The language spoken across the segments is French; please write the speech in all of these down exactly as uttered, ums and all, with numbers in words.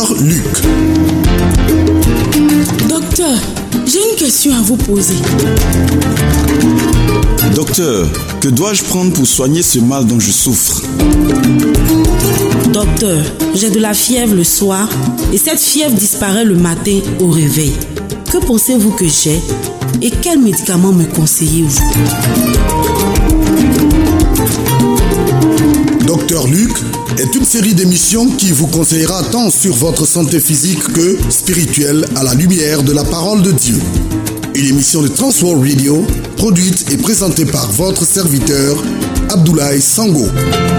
Docteur Luc. Docteur, j'ai une question à vous poser. Docteur, que dois-je prendre pour soigner ce mal dont je souffre? Docteur, j'ai de la fièvre le soir et cette fièvre disparaît le matin au réveil. Que pensez-vous que j'ai et quels médicaments me conseillez-vous? Docteur Luc est une série d'émissions qui vous conseillera tant sur votre santé physique que spirituelle à la lumière de la parole de Dieu. Une émission de Transworld Radio, produite et présentée par votre serviteur, Abdoulaye Sango.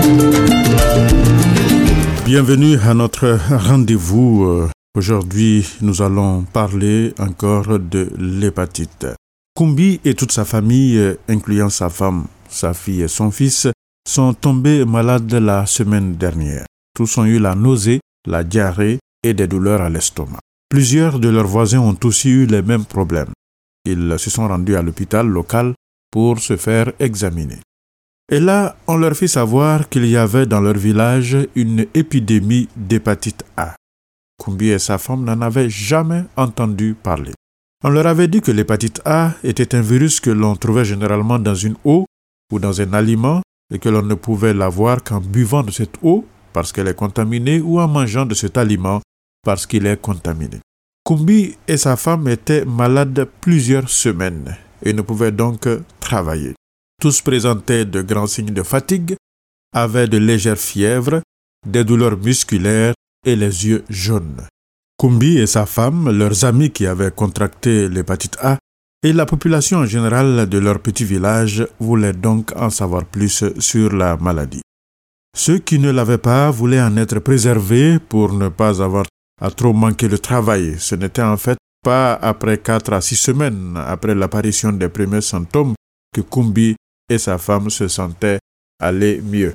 Bienvenue à notre rendez-vous. Aujourd'hui, nous allons parler encore de l'hépatite. Koumbi et toute sa famille, incluant sa femme, sa fille et son fils, sont tombés malades la semaine dernière. Tous ont eu la nausée, la diarrhée et des douleurs à l'estomac. Plusieurs de leurs voisins ont aussi eu les mêmes problèmes. Ils se sont rendus à l'hôpital local pour se faire examiner. Et là, on leur fit savoir qu'il y avait dans leur village une épidémie d'hépatite A. Koumbi et sa femme n'en avaient jamais entendu parler. On leur avait dit que l'hépatite A était un virus que l'on trouvait généralement dans une eau ou dans un aliment et que l'on ne pouvait l'avoir qu'en buvant de cette eau parce qu'elle est contaminée ou en mangeant de cet aliment parce qu'il est contaminé. Koumbi et sa femme étaient malades plusieurs semaines et ne pouvaient donc travailler. Tous présentaient de grands signes de fatigue, avaient de légères fièvres, des douleurs musculaires et les yeux jaunes. Koumbi et sa femme, leurs amis qui avaient contracté l'hépatite A, et la population en général de leur petit village voulaient donc en savoir plus sur la maladie. Ceux qui ne l'avaient pas voulaient en être préservés pour ne pas avoir à trop manquer le travail. Ce n'était en fait pas après quatre à six semaines après l'apparition des premiers symptômes que Koumbi et sa femme se sentaient aller mieux.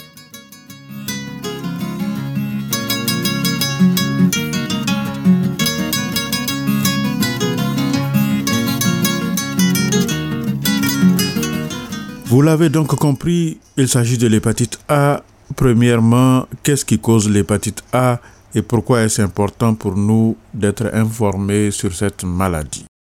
Vous l'avez donc compris, il s'agit de l'hépatite A. Premièrement, qu'est-ce qui cause l'hépatite A et pourquoi est-ce important pour nous d'être informés sur cette maladie?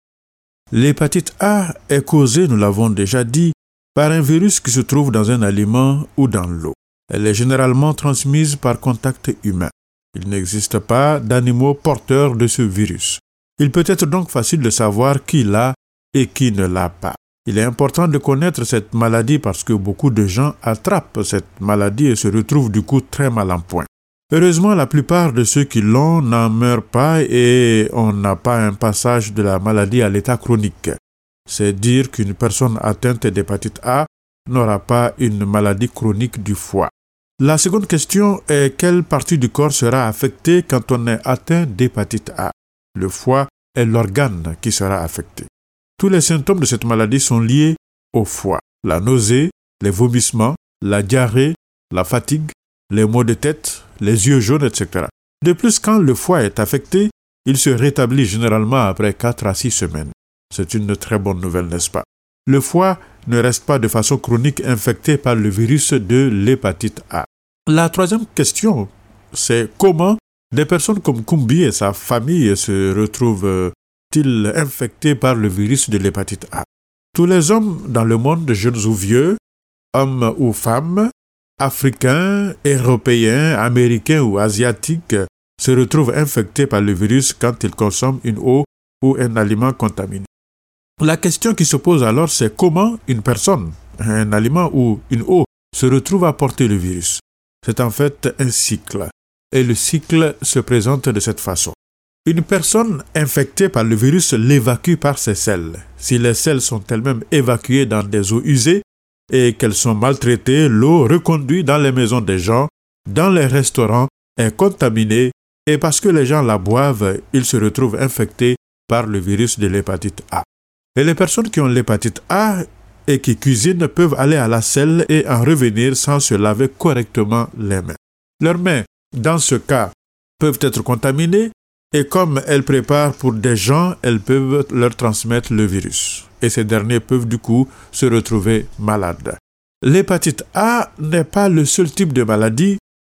L'hépatite A est causée, nous l'avons déjà dit, par un virus qui se trouve dans un aliment ou dans l'eau. Elle est généralement transmise par contact humain. Il n'existe pas d'animaux porteurs de ce virus. Il peut être donc facile de savoir qui l'a et qui ne l'a pas. Il est important de connaître cette maladie parce que beaucoup de gens attrapent cette maladie et se retrouvent du coup très mal en point. Heureusement, la plupart de ceux qui l'ont n'en meurent pas et on n'a pas un passage de la maladie à l'état chronique. C'est dire qu'une personne atteinte d'hépatite A n'aura pas une maladie chronique du foie. La seconde question est quelle partie du corps sera affectée quand on est atteint d'hépatite A? Le foie est l'organe qui sera affecté. Tous les symptômes de cette maladie sont liés au foie. La nausée, les vomissements, la diarrhée, la fatigue, les maux de tête, les yeux jaunes, et cetera. De plus, quand le foie est affecté, il se rétablit généralement après quatre à six semaines. C'est une très bonne nouvelle, n'est-ce pas? Le foie ne reste pas de façon chronique infecté par le virus de l'hépatite A. La troisième question, c'est comment des personnes comme Koumbi et sa famille se retrouvent infectés par le virus de l'hépatite A. Tous les hommes dans le monde, jeunes ou vieux, hommes ou femmes, africains, européens, américains ou asiatiques, se retrouvent infectés par le virus quand ils consomment une eau ou un aliment contaminé. La question qui se pose alors, c'est comment une personne, un aliment ou une eau se retrouve à porter le virus. C'est en fait un cycle. Et le cycle se présente de cette façon. Une personne infectée par le virus l'évacue par ses selles. Si les selles sont elles-mêmes évacuées dans des eaux usées et qu'elles sont maltraitées, l'eau reconduite dans les maisons des gens, dans les restaurants, est contaminée et parce que les gens la boivent, ils se retrouvent infectés par le virus de l'hépatite A. Et les personnes qui ont l'hépatite A et qui cuisinent peuvent aller à la selle et en revenir sans se laver correctement les mains. Leurs mains, dans ce cas, peuvent être contaminées et comme elles préparent pour des gens, elles peuvent leur transmettre le virus. Et ces derniers peuvent du coup se retrouver malades. L'hépatite A n'est pas le seul type de maladie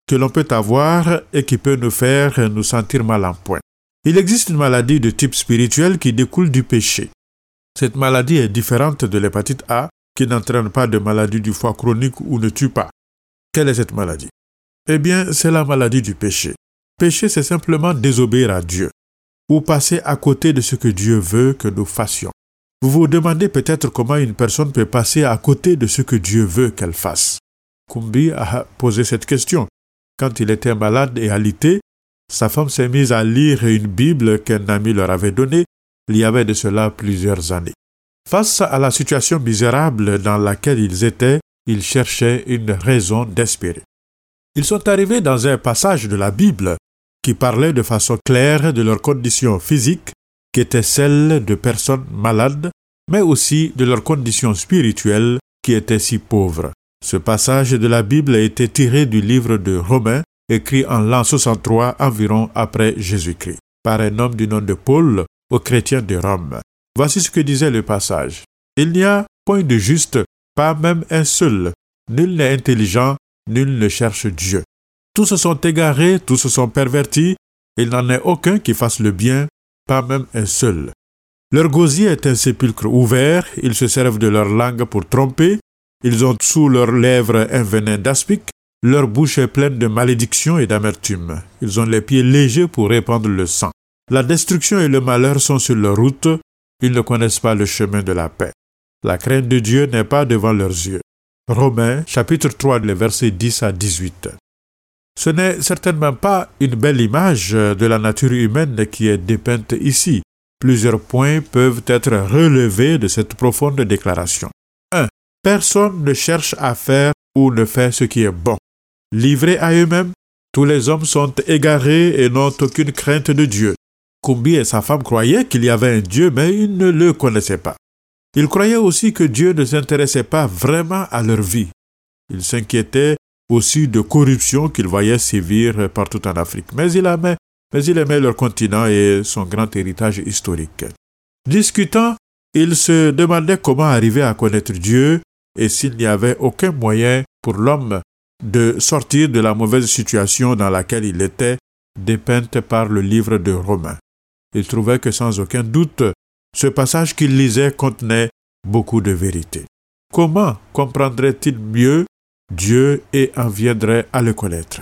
que l'on peut avoir et qui peut nous faire nous sentir mal en point. Il existe une maladie de type spirituel qui découle du péché. Cette maladie est différente de l'hépatite A, qui n'entraîne pas de maladie du foie chronique ou ne tue pas. Quelle est cette maladie? Eh bien, c'est la maladie du péché. Péché, c'est simplement désobéir à Dieu, ou passer à côté de ce que Dieu veut que nous fassions. Vous vous demandez peut-être comment une personne peut passer à côté de ce que Dieu veut qu'elle fasse. Kumbi a posé cette question. Quand il était malade et alité, sa femme s'est mise à lire une Bible qu'un ami leur avait donnée il y avait de cela plusieurs années. Face à la situation misérable dans laquelle ils étaient, ils cherchaient une raison d'espérer. Ils sont arrivés dans un passage de la Bible qui parlait de façon claire de leur condition physique, qui était celle de personnes malades, mais aussi de leur condition spirituelle, qui était si pauvre. Ce passage de la Bible a été tiré du livre de Romains, écrit en l'an soixante-trois environ après Jésus-Christ, par un homme du nom de Paul aux chrétiens de Rome. Voici ce que disait le passage. « Il n'y a point de juste, pas même un seul. Nul n'est intelligent, nul ne cherche Dieu. Tous se sont égarés, tous se sont pervertis, il n'en est aucun qui fasse le bien, pas même un seul. Leur gosier est un sépulcre ouvert, ils se servent de leur langue pour tromper, ils ont sous leurs lèvres un venin d'aspic, leur bouche est pleine de malédiction et d'amertume. Ils ont les pieds légers pour répandre le sang. La destruction et le malheur sont sur leur route, ils ne connaissent pas le chemin de la paix. La crainte de Dieu n'est pas devant leurs yeux. » Romains, chapitre trois, les versets dix à dix-huit. Ce n'est certainement pas une belle image de la nature humaine qui est dépeinte ici. Plusieurs points peuvent être relevés de cette profonde déclaration. un. Personne ne cherche à faire ou ne fait ce qui est bon. Livrés à eux-mêmes, tous les hommes sont égarés et n'ont aucune crainte de Dieu. Kumbi et sa femme croyaient qu'il y avait un Dieu, mais ils ne le connaissaient pas. Ils croyaient aussi que Dieu ne s'intéressait pas vraiment à leur vie. Ils s'inquiétaient aussi de corruption qu'ils voyaient sévir partout en Afrique. Mais il aimait, mais il aimait leur continent et son grand héritage historique. Discutant, ils se demandaient comment arriver à connaître Dieu et s'il n'y avait aucun moyen pour l'homme de sortir de la mauvaise situation dans laquelle il était, dépeinte par le livre de Romains. Ils trouvaient que sans aucun doute, ce passage qu'ils lisaient contenait beaucoup de vérité. Comment comprendraient-ils mieux Dieu et en viendraient à le connaître?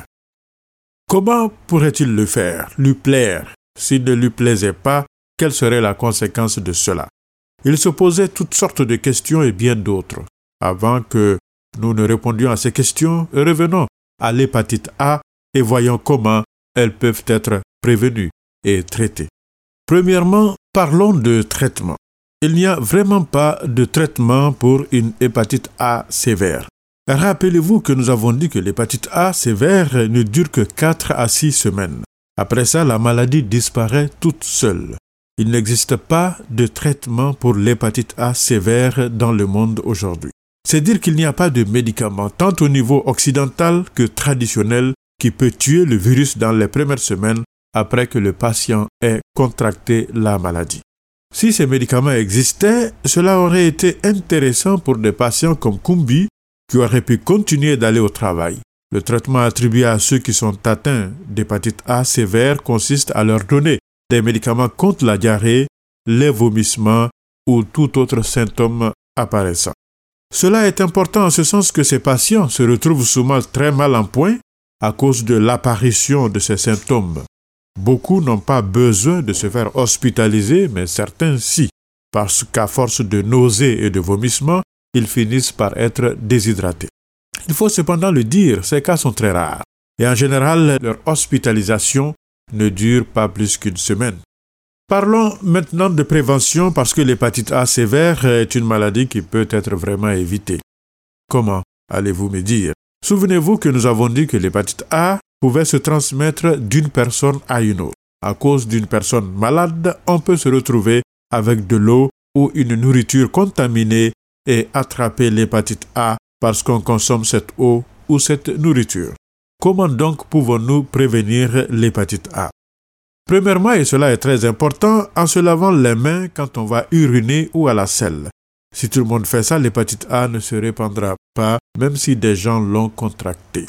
Comment pourrait-il le faire, lui plaire? S'il ne lui plaisait pas, quelle serait la conséquence de cela? Il se posait toutes sortes de questions et bien d'autres. Avant que nous ne répondions à ces questions, revenons à l'hépatite A et voyons comment elles peuvent être prévenues et traitées. Premièrement, parlons de traitement. Il n'y a vraiment pas de traitement pour une hépatite A sévère. Rappelez-vous que nous avons dit que l'hépatite A sévère ne dure que quatre à six semaines. Après ça, la maladie disparaît toute seule. Il n'existe pas de traitement pour l'hépatite A sévère dans le monde aujourd'hui. C'est dire qu'il n'y a pas de médicament, tant au niveau occidental que traditionnel, qui peut tuer le virus dans les premières semaines après que le patient ait contracté la maladie. Si ces médicaments existaient, cela aurait été intéressant pour des patients comme Kumbi, qui auraient pu continuer d'aller au travail. Le traitement attribué à ceux qui sont atteints d'hépatite A sévère consiste à leur donner des médicaments contre la diarrhée, les vomissements ou tout autre symptôme apparaissant. Cela est important en ce sens que ces patients se retrouvent souvent très mal en point à cause de l'apparition de ces symptômes. Beaucoup n'ont pas besoin de se faire hospitaliser, mais certains si, parce qu'à force de nausées et de vomissements, ils finissent par être déshydratés. Il faut cependant le dire, ces cas sont très rares, et en général, leur hospitalisation ne dure pas plus qu'une semaine. Parlons maintenant de prévention parce que l'hépatite A sévère est une maladie qui peut être vraiment évitée. Comment, allez-vous me dire? Souvenez-vous que nous avons dit que l'hépatite A pouvait se transmettre d'une personne à une autre. À cause d'une personne malade, on peut se retrouver avec de l'eau ou une nourriture contaminée et attraper l'hépatite A parce qu'on consomme cette eau ou cette nourriture. Comment donc pouvons-nous prévenir l'hépatite A? Premièrement, et cela est très important, en se lavant les mains quand on va uriner ou à la selle. Si tout le monde fait ça, l'hépatite A ne se répandra pas, même si des gens l'ont contracté.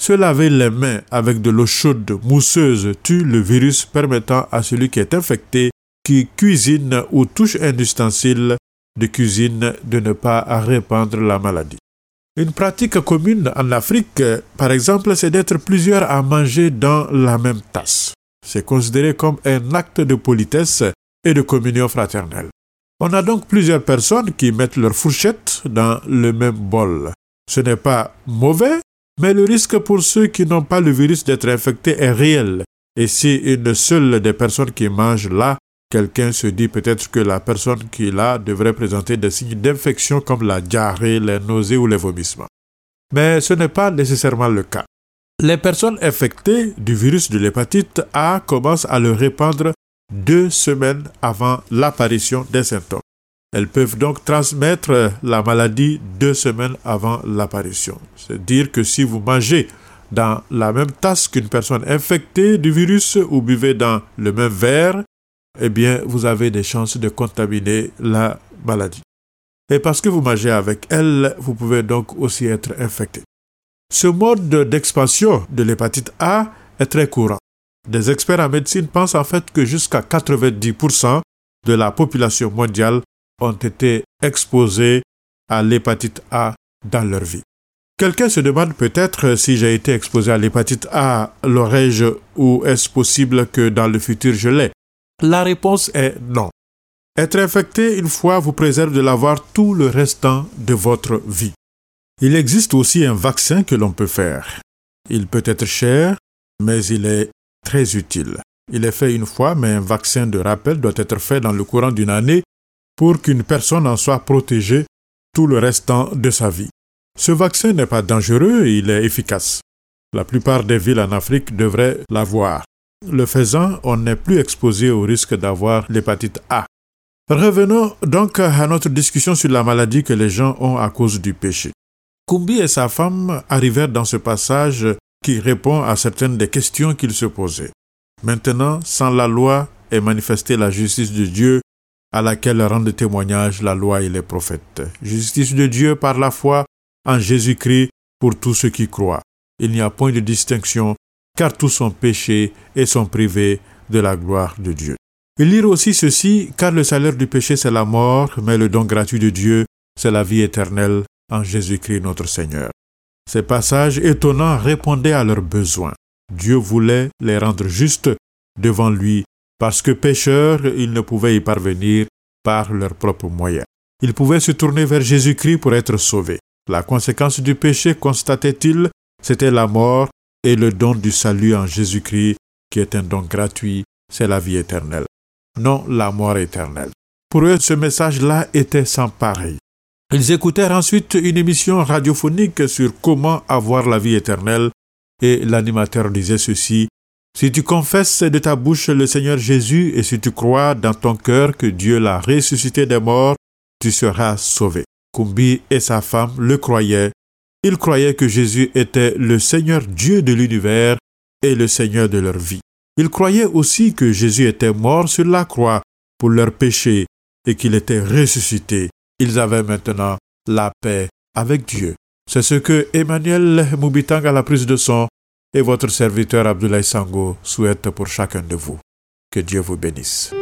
Se laver les mains avec de l'eau chaude mousseuse tue le virus, permettant à celui qui est infecté, qui cuisine ou touche un ustensile de cuisine de ne pas répandre la maladie. Une pratique commune en Afrique, par exemple, c'est d'être plusieurs à manger dans la même tasse. C'est considéré comme un acte de politesse et de communion fraternelle. On a donc plusieurs personnes qui mettent leur fourchette dans le même bol. Ce n'est pas mauvais, mais le risque pour ceux qui n'ont pas le virus d'être infectés est réel. Et si une seule des personnes qui mangent là, quelqu'un se dit peut-être que la personne qui l'a devrait présenter des signes d'infection comme la diarrhée, les nausées ou les vomissements. Mais ce n'est pas nécessairement le cas. Les personnes infectées du virus de l'hépatite A commencent à le répandre deux semaines avant l'apparition des symptômes. Elles peuvent donc transmettre la maladie deux semaines avant l'apparition. C'est-à-dire que si vous mangez dans la même tasse qu'une personne infectée du virus ou buvez dans le même verre, eh bien, vous avez des chances de contaminer la maladie. Et parce que vous mangez avec elle, vous pouvez donc aussi être infecté. Ce mode d'expansion de l'hépatite A est très courant. Des experts en médecine pensent en fait que jusqu'à quatre-vingt-dix pour cent de la population mondiale ont été exposés à l'hépatite A dans leur vie. Quelqu'un se demande peut-être si j'ai été exposé à l'hépatite A, l'aurais-je ou est-ce possible que dans le futur je l'ai? La réponse est non. Être infecté une fois vous préserve de l'avoir tout le restant de votre vie. Il existe aussi un vaccin que l'on peut faire. Il peut être cher, mais il est très utile. Il est fait une fois, mais un vaccin de rappel doit être fait dans le courant d'une année pour qu'une personne en soit protégée tout le restant de sa vie. Ce vaccin n'est pas dangereux et il est efficace. La plupart des villes en Afrique devraient l'avoir. Le faisant, on n'est plus exposé au risque d'avoir l'hépatite A. Revenons donc à notre discussion sur la maladie que les gens ont à cause du péché. Kumbi et sa femme arrivèrent dans ce passage qui répond à certaines des questions qu'ils se posaient. Maintenant, sans la loi est manifestée la justice de Dieu, à laquelle rendent témoignage la loi et les prophètes. Justice de Dieu par la foi en Jésus-Christ pour tous ceux qui croient. Il n'y a point de distinction, car tous sont péchés et sont privés de la gloire de Dieu. Ils lirent aussi ceci, car le salaire du péché c'est la mort, mais le don gratuit de Dieu c'est la vie éternelle en Jésus-Christ notre Seigneur. Ces passages étonnants répondaient à leurs besoins. Dieu voulait les rendre justes devant lui, parce que pécheurs, ils ne pouvaient y parvenir par leurs propres moyens. Ils pouvaient se tourner vers Jésus-Christ pour être sauvés. La conséquence du péché, constatait-il, c'était la mort et le don du salut en Jésus-Christ, qui est un don gratuit, c'est la vie éternelle, non la mort éternelle. Pour eux, ce message-là était sans pareil. Ils écoutèrent ensuite une émission radiophonique sur comment avoir la vie éternelle et l'animateur disait ceci: « Si tu confesses de ta bouche le Seigneur Jésus et si tu crois dans ton cœur que Dieu l'a ressuscité des morts, tu seras sauvé. » Kumbi et sa femme le croyaient. Ils croyaient que Jésus était le Seigneur Dieu de l'univers et le Seigneur de leur vie. Ils croyaient aussi que Jésus était mort sur la croix pour leurs péchés et qu'il était ressuscité. Ils avaient maintenant la paix avec Dieu. C'est ce que Emmanuel Moubitang à la prise de son et votre serviteur Abdoulaye Sango souhaite pour chacun de vous. Que Dieu vous bénisse.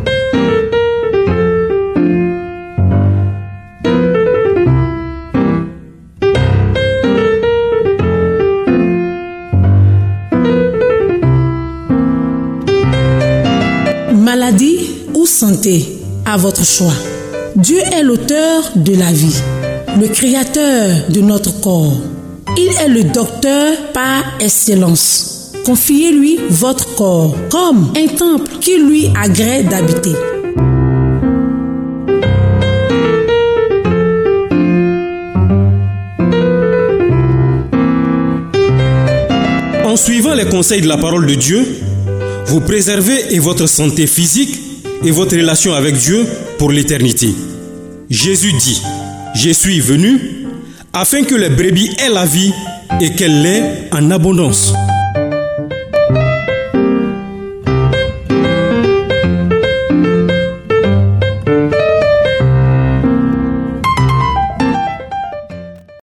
Maladie ou santé, à votre choix. Dieu est l'auteur de la vie, le créateur de notre corps. Il est le docteur par excellence. Confiez-lui votre corps comme un temple qui lui agrée d'habiter. En suivant les conseils de la parole de Dieu, vous préservez et votre santé physique et votre relation avec Dieu pour l'éternité. Jésus dit: « Je suis venu afin que les brebis aient la vie et qu'elle l'ait en abondance. »